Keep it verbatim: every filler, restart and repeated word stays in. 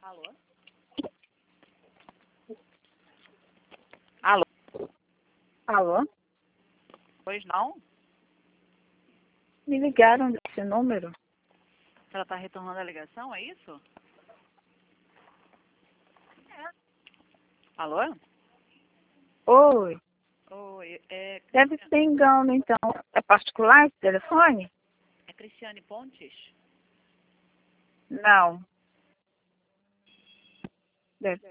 Alô? Alô? Alô? Pois não? Me ligaram desse número? Ela está retornando a ligação, é isso? É. Alô? Oi. Oi, é, Deve ser engano, então. É particular esse telefone? é Cristiane Pontes? Não. Deve